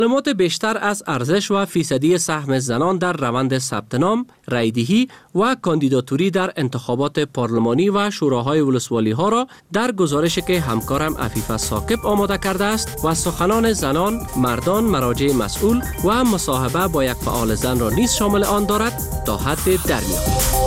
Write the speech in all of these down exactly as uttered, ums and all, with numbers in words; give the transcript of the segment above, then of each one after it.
معلومات بیشتر از ارزش و فیصدی سهم زنان در روند ثبت نام، رایدهی و کاندیداتوری در انتخابات پارلمانی و شوراهای ولسوالی ها را در گزارشی که همکارم عفیفه ثاقب آماده کرده است و سخنان زنان، مردان، مراجع مسئول و مصاحبه با یک فعال زن را نیز شامل آن دارد تا حد درمیابید.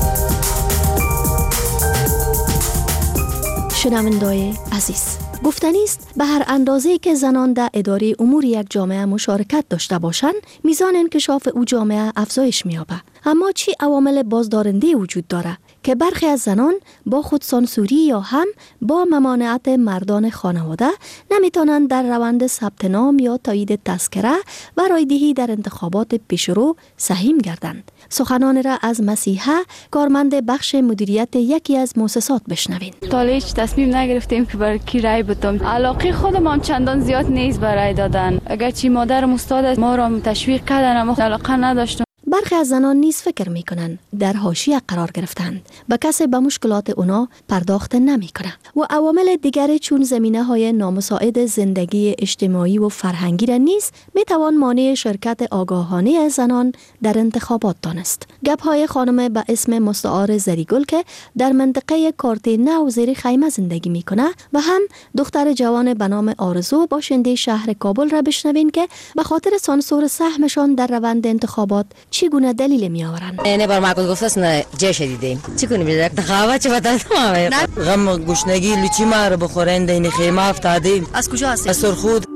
شنوندای عزیز، گفتنی است به هر اندازه‌ای که زنان در اداره امور یک جامعه مشارکت داشته باشند، میزان انکشاف او جامعه افزایش می‌یابد. اما چی عوامل بازدارنده وجود دارد که برخی از زنان با خودسانسوری یا هم با ممانعت مردان خانواده نمیتونند در روند ثبت نام یا تایید تذکره و رایدهی در انتخابات پیشرو سهیم گردند؟ سخنان را از مسیحه، کارمند بخش مدیریت یکی از مؤسسات بشنوین. تا هیچ تصمیم نگرفتیم که برای کی رای بدیم. علاقه خودم چندان زیاد نیست برای دادن. اگر چی مادرم استاد ما را تشویق کردن اما علاقه نداشتم. برخی از زنان نیز فکر می کنند در حاشیه قرار گرفتند و کسی به مشکلات اونا پرداخت نمی کنه و عوامل دیگری چون زمینه های نامساعد زندگی اجتماعی و فرهنگی را نیز می توان مانع شرکت آگاهانه زنان در انتخابات دانست. گپ های خانم به اسم مستعار زریگل که در منطقه کارتینه و زیر خیمه زندگی می کنه و هم دختر جوان به نام آرزو باشنده شهر کابل را بشنوین که به خاطر سانسور سهمشان در روند انتخابات چگونه دلیل می آورند. نه بار معقول گفت است نه جه شدیدیم چی کنیم در انتخابات چه بدن ما غم گشنگی لچی ما رو بخورن دین خیمه افتادیم. از کجا هستی؟ از سرخود.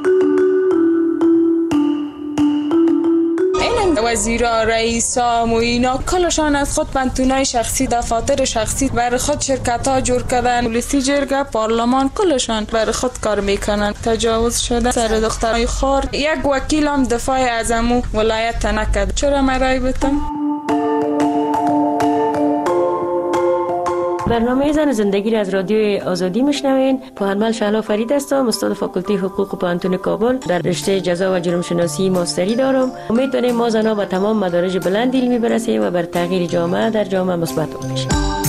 وزیرا، رئیسا، موینا کلشان از خود بنتونای شخصی دفاتر شخصی بر خود شرکت ها جور کردن. پلیسی جرگه، پارلمان کلشان بر خود کار میکنن. تجاوز شده سر دخترای خور. یک وکیل هم دفاع از امو ولایت نکرد. چرا مرای بتم؟ برنامه زن زندگی را از رادیو آزادی میشنوین. پوهنمند شهلا فرید هستم، استاد فاکولته حقوق پوهنتون کابل. در رشته جزا و جرم شناسی ماستری دارم. امید داریم ما زنها به تمام مدارج بلند علمی برسیم و بر تغییر جامعه در جامعه مثبت باشیم.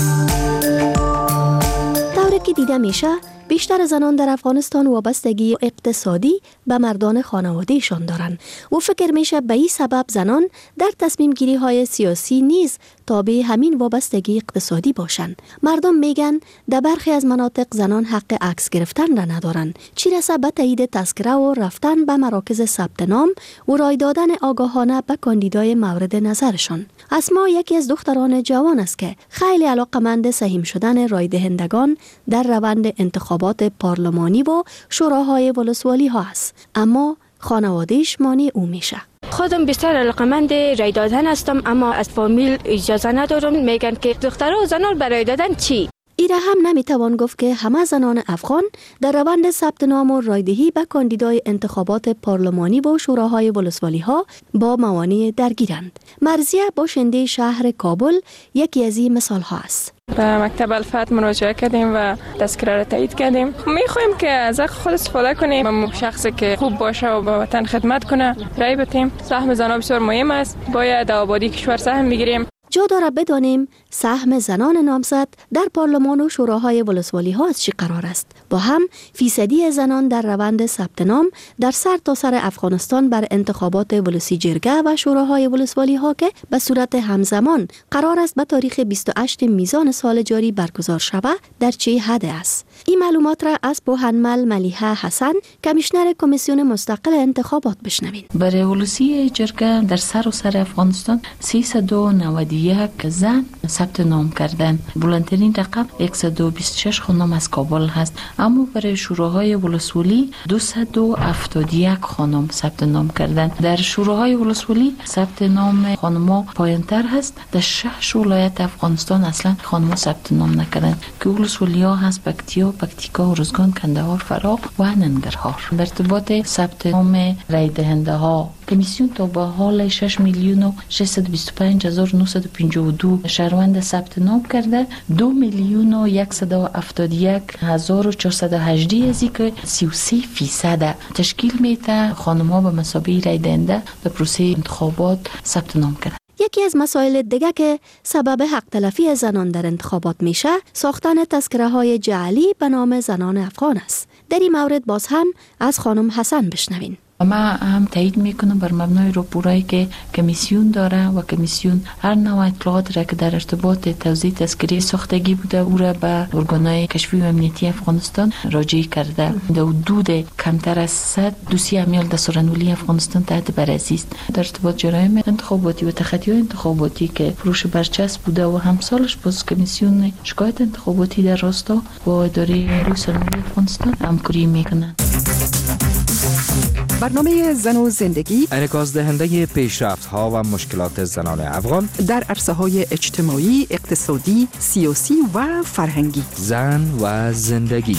طوری که دیده میشه بیشتر زنان در افغانستان وابستگی اقتصادی به مردان خانوادهشان دارند و فکر میشه به این سبب زنان در تصمیم گیری های سیاسی نیز تابع همین وابستگی اقتصادی باشند. مردم میگن در برخی از مناطق زنان حق عکس گرفتن را ندارند، چی رسه به تایید تذکره و رفتن به مراکز ثبت نام و رای دادن آگاهانه به کاندیدای مورد نظرشان. اسما یکی از دختران جوان است که خیلی علاقمند سهیم شدن رای دهندگان در روند انتخابات پارلمانی و شوراهای ولسوالی ها است، اما خانوادهش مانع او میشه. خودم بیشتر علاقمند رای دادن هستم اما از فامیل اجازه ندارم. میگن که دخترها و زنان برای دادن چی؟ ایره هم نمیتوان گفت که همه زنان افغان در روند ثبت نام و رایدهی به کاندیدای انتخابات پارلمانی و شوراهای ولسوالی ها با موانع درگیرند. مرزیه باشنده شهر کابل یکی از این مثال ها است. به مکتب الفت مراجعه کردیم و تذکره را تایید کردیم. میخوایم که از حق خود استفاده کنیم، شخصی که خوب باشه و به وطن خدمت کنه رای بدیم. سهم زنان بسیار مهم است، باید در آبادی کشور سهم بگیریم. جا داره بدانیم سهم زنان نامزد در پارلمان و شوراهای ولسوالی ها از چی قرار است. با هم فیصدی زنان در روند ثبت نام در سر تا سر افغانستان بر انتخابات ولسی جرگه و شوراهای ولسوالی ها که به صورت همزمان قرار است به تاریخ بیست و هشتم میزان سال جاری برگزار شود در چه حد است. این معلومات را از پوهنمند ملیحه حسن، کمیشنر کمیسیون مستقل انتخابات بشنوید. برای ولسی جرگه در سر و سر افغانستان سیصد و نود و یک زن ثبت نام کردن. بلندترین رقم صد و بیست و شش خانم از کابل هست، اما برای شوراهای ولسوالی دویست و هفتاد و یک خانم ثبت نام کردن. در شوراهای ولسوالی ثبت نام خانم‌ها پایین‌تر هست. در شش ولایت افغانستان اصلا خانم‌ها ثبت نام نکردن که ولسوالی‌ها هست پکتیا، پکتیکا، ارزگان، کندهار، فراه و ننگرهار. در ارتباط ثبت نام رای دهنده‌ها کمیسیون تا به حال شش میلیون و ششصد و بیست و پنج هزار و نهصد و پنجاه و دو شهروند ثبت نام کرده. دو میلیون و صد و هفتاد و یک هزار و چهارصد و هجده ازی که سی و سه فیصد تشکیل میده خانم‌ها به مثابه رای دهنده در پروسه انتخابات ثبت نام کرده. یکی از مسائل دیگه که سبب حق تلفی زنان در انتخابات میشه ساختن تذکره های جعلی به نام زنان افغان است. در این مورد باز هم از خانم حسن بشنوین. ما هم تایید میکنم بر مبنای راپورایی که کمیسیون داره و کمیسیون هر نوع اطلاعات را که در ارتباط توزیع تذکره ساختگی بوده او را به ارگانهای کشفی و امنیتی افغانستان راجع کرده. در حدود کمتر از صد دوسیه امیال دستورالعملی افغانستان تحت بررسی است در ارتباط جرایم انتخاباتی و تخطی‌های انتخاباتی که فروش برچسب بوده و همسالش باز کمیسیون شکایت انتخاباتی در راستا با اداره روی سرمایه افغانستان همکاری میکنند. برنامه زن و زندگی انعکاس دهنده پیشرفت ها و مشکلات زنان افغان در عرصه های اجتماعی، اقتصادی، سیاسی و فرهنگی. زن و زندگی.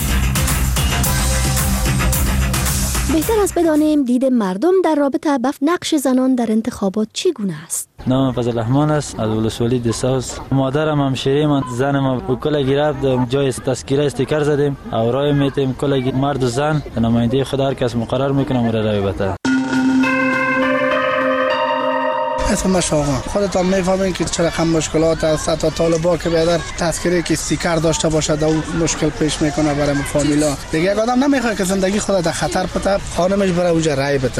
بهتر است بدانیم دید مردم در رابطه با نقش زنان در انتخابات چگونه است. نام فضل رحمان است از ولسوالی دساوس. مادرم همشیره من، زنم کلا گرفت جای تذکره استیکر زدیم او رای میتیم کلا مرد و زن نماینده خود هر کس مقرر میکنم و رای بده. اسم شاغان خودتان میفهمین که چه رقم مشکلات است. تا طالبا که بیادر تذکره که استیکر داشته باشد او مشکل پیش میکنه برای فامیلا. دیگه یک آدم نمیخواد که زندگی خودت در خطر بده، خانمش برای اونجا رای بده.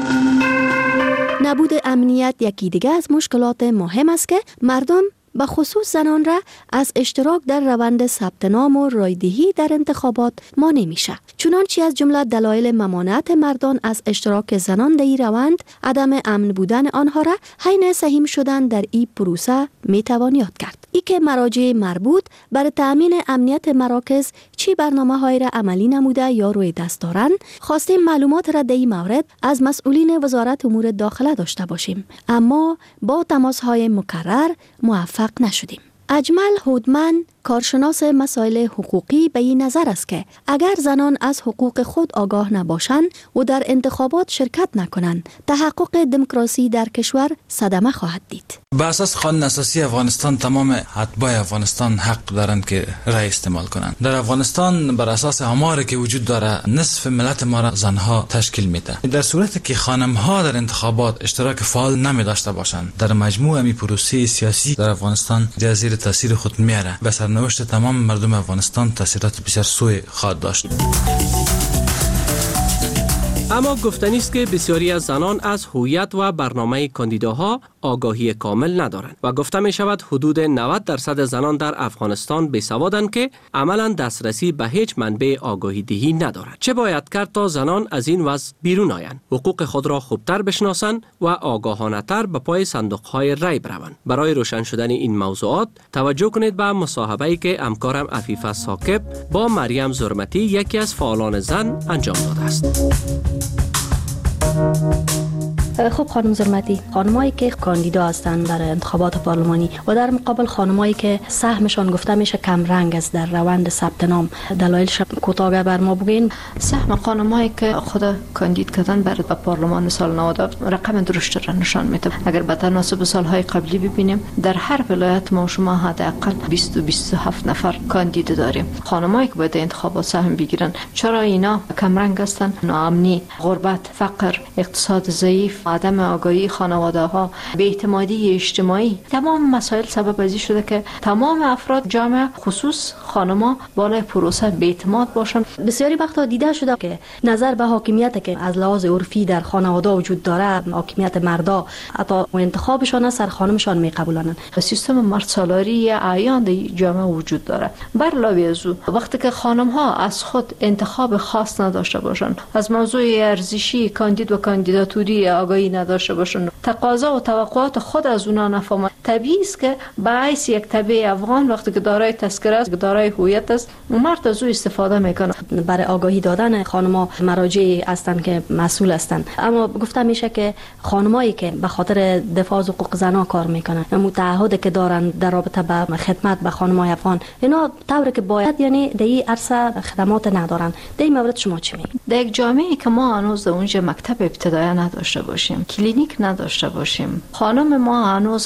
نبود امنیت یکی دیگه از مشکلات مهم است که مردم به خصوص زنان را از اشتراک در روند ثبت نام و رایدهی در انتخابات مانع میشه. چنانچه از جمله دلایل ممانعت مردان از اشتراک زنان در این روند عدم امن بودن آنها را حین سهیم شدن در این پروسه میتوان یاد کرد. ای که مراجع مربوط برای تأمین امنیت مراکز چی برنامه های را عملی نموده یا روی دست دارند، خواستیم معلومات را در این مورد از مسئولین وزارت امور داخله داشته باشیم، اما با تماس های مکرر موفق نشدیم. اجمل هودمن کارشناس مسائل حقوقی به این نظر است که اگر زنان از حقوق خود آگاه نباشند و در انتخابات شرکت نکنند، تحقق دموکراسی در کشور صدمه خواهد دید. به اساس قانون اساسی افغانستان تمام اتباع افغانستان حق دارند که رای استعمال کنند. در افغانستان بر اساس آماری که وجود داره نصف ملت ما را زنها تشکیل میده. در صورتی که خانم ها در انتخابات اشتراک فعال نمی داشته باشند، در مجموع می پروسه سیاسی در افغانستان زیر تاثیر خود میاره. به سرنوشت تمام مردم افغانستان تاثیرات بسیار سوء خواهد داشت. اما گفتنی است که بسیاری از زنان از هویت و برنامه کاندیداها آگاهی کامل ندارند و گفته می شود حدود نود درصد زنان در افغانستان بیسوادند که عملا دسترسی به هیچ منبع آگاهی دهی ندارند. چه باید کرد تا زنان از این وضع بیرون آیند، حقوق خود را خوبتر بشناسند و آگاهانه تر به پای صندوق های رای بروند؟ برای روشن شدن این موضوعات توجه کنید به مصاحبه‌ای که همکارم عفیفه ثاقب با مریم زرمتی یکی از فعالان زن انجام داده است. خب خانم زرمتی، خانمایی که کاندیدا هستند در انتخابات پارلمانی و در مقابل خانمایی که سهمشان گفته میشه کم رنگ است در روند ثبت نام، دلایلش کوتاه بر ما بگین؟ سهم خانمایی که خود کاندید کردن برای پارلمان سال نود رقم درشت را نشان میده. اگر به تناسب سالهای قبلی ببینیم در هر ولایت ما شما حداقل بیست تا بیست و هفت نفر کاندید داریم. خانمایی که باید انتخابات سهم بگیرن، چرا اینا کم رنگ هستن؟ ناامنی، غربت، فقر، اقتصاد ضعیف، عدم آگاهی خانواده ها، بی‌اعتمادی اجتماعی، تمام مسائل سبب ازی شده که تمام افراد جامعه خصوص خانم‌ها بالای پروسه بی‌اعتماد باشن. بسیاری وقتا دیده شده که نظر به حاکمیت که از لحاظ عرفی در خانواده وجود داره، حاکمیت مردا، حتی انتخابشان از سر خانمشان میقبولانن. سیستم مرد سالاری اعیان در جامعه وجود داره. بر علاوه از او وقتی که خانم‌ها از خود انتخاب خاص نداشته باشن، از موضوع ارزشی کاندید و کاندیداتوری آگاهی نداشته باشن، تقاضا و توقعات خود از اونا نفهمن، طبیعی است که باعث یک طبیعی افغان وقتی که دارای تذکره است، دارای هویت است، مرد از او استفاده میکنه. برای آگاهی دادن خانم‌ها مراجعی هستند که مسئول هستند، اما گفته میشه که خانمایی که به خاطر دفاع از حقوق زنان کار میکنن، متعهد که دارن در رابطه با خدمت به خانم‌های افغان، اینا طوری که باید یعنی در این عرصه خدمات ندارن. در این مورد شما چی میگید؟ در یک جامعه‌ای که ما هنوز در اونجا مکتب ابتدایی نداشته باشیم، کلینیک نداشته باشیم، خانم ما هنوز هم در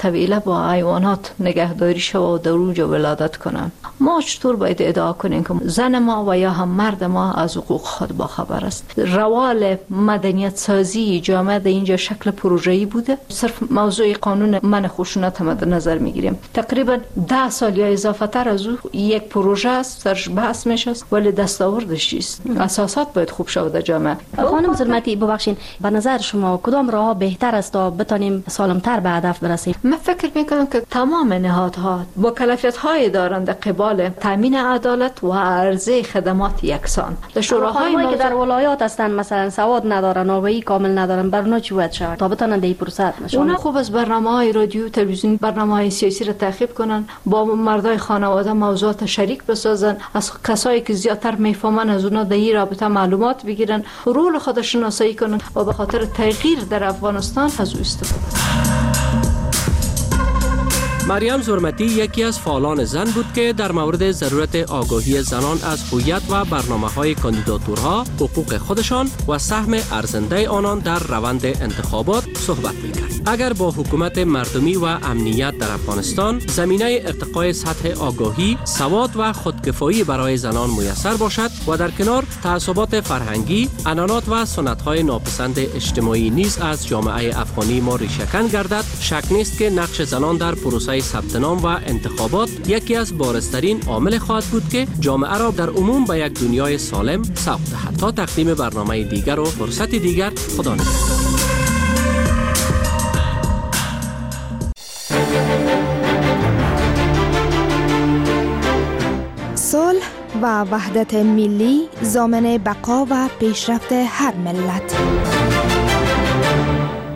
قبیله با حیوانات نگهداری شود و در اونجا ولادت کنن. ما چطور باید ادعا کنیم که زن ما و یا هم مرد ما از حقوق خود با خبر است؟ روال مدنیت سازی جامعه در اینجا شکل پروژه‌ای بوده. صرف موضوع قانون من خشونت هم در نظر میگیریم. تقریبا ده سال یا اضافه تر از او یک پروژه است، سرش بحث میشه، ولی دستاوردش چیست؟ اساسات باید خوب شود در جامعه. خانم ظلمتی ببخشید، به نظر شما کدام راه بهتر است تا بتانیم سالمتر به هدف برسیم؟ من فکر میکنم که تمام نهادها با کلفیت‌های دارند در قبال تامین عدالت و عرضه خدمات یکسان. در شوراهای ما که در ولایات هستند مثلا سواد ندارن، آگاهی کامل ندارن، برنامه چی باید شود تا بتونن در پروسه نشون؟ اونا خوب از برنامه‌های رادیو، تلویزیون، برنامه‌های سیاسی را تعقیب کنن، با مردای خانواده موضوعات شریک بسازن، از کسایی که زیادتر میفهمن از اونا در این رابطه معلومات بگیرن، رول خود شناسایی کنن و به خاطر تغییر در افغانستان از او استفاده کنن. مریم زرمتی یکی از فعالان زن بود که در مورد ضرورت آگاهی زنان از هویت و برنامه‌های کاندیداتورها، حقوق خودشان و سهم ارزنده آنان در روند انتخابات صحبت می‌کرد. اگر با حکومت مردمی و امنیت در افغانستان زمینه ارتقای سطح آگاهی، سواد و خودکفایی برای زنان میسر باشد و در کنار تعصبات فرهنگی، عنعنات و سنت‌های ناپسند اجتماعی نیز از جامعه افغانی ما ریشه‌کن گردد، شک نیست که نقش زنان در پروسه ثبت نام و انتخابات یکی از بارزترین عامل خواهد بود که جامعه را در عموم به یک دنیای سالم سوق دهد. تا تقدیم برنامه دیگر و فرصت دیگر، خدا نگهدار. صلح و وحدت ملی ضامن بقا و پیشرفت هر ملت.